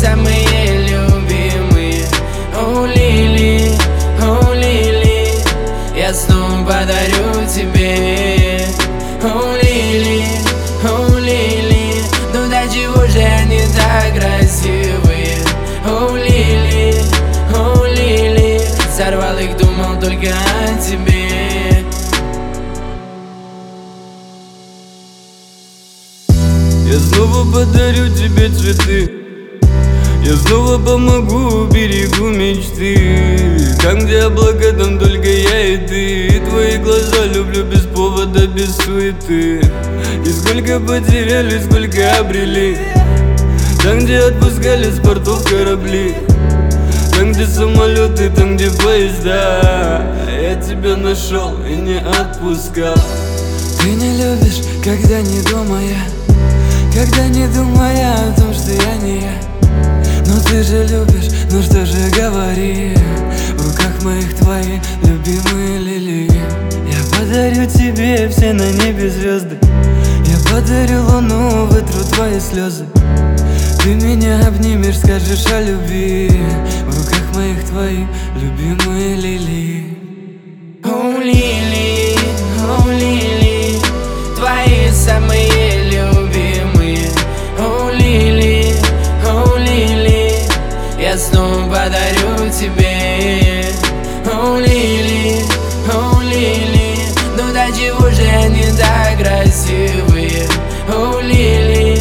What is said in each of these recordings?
самые любимые. О, Лили, я снова подарю тебе. О, Лили, ну до чего же они так красивые? О, Лили, сорвал их, думал только о тебе. Я снова подарю тебе цветы, я снова помогу, берегу мечты. Там, где облака, там только я и ты. И твои глаза люблю без повода, без суеты. И сколько потеряли, сколько обрели. Там, где отпускали с портов корабли. Там, где самолеты, там, где поезда. Я тебя нашел и не отпускал. Ты не любишь, когда не думая, когда не думая о том, что я не я. Но ты же любишь, ну что же говори. В руках моих твои любимые лилии. Я подарю тебе все на небе звезды. Я подарю луну, вытру твои слезы. Ты меня обнимешь, скажешь о любви. В руках моих твои любимые лилии. О, Лили, твои самые любимые. О, Лили, я снова подарю тебе. О, Лили, ну до чего же они так красивые? О, Лили,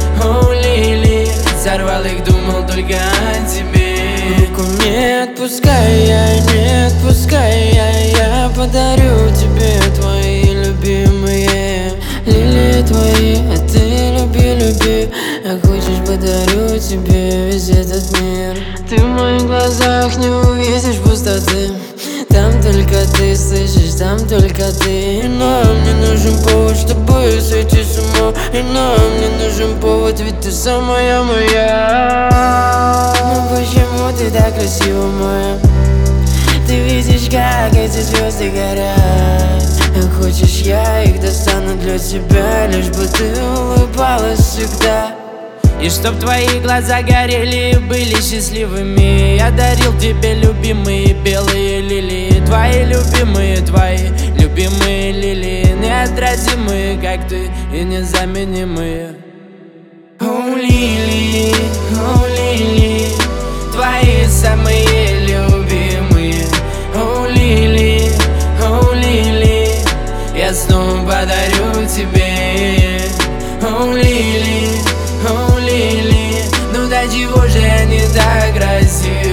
сорвал их, думал только о тебе. Руку не отпускай, я подарю тебе твои любимые лилии твои, а ты люби. А хочешь, подарю тебе весь этот мир. Ты в моих глазах не увидишь пустоты. Там только ты, слышишь, там только ты. И нам не нужен повод, чтобы сойти с ума. И нам не нужен повод, ведь ты самая моя. Ну почему ты так красива, моя? Ты видишь, как эти звезды горят. А хочешь, я их достану для тебя, лишь бы ты улыбалась всегда. И чтоб твои глаза горели и были счастливыми. Я дарил тебе любимые белые лилии. Твои любимые лилии. Неотразимые, как ты, и незаменимые. О, Лили, твои самые любимые. О, Лили, я снова подарю тебе. О, Лили, ну до чего же они так красивы?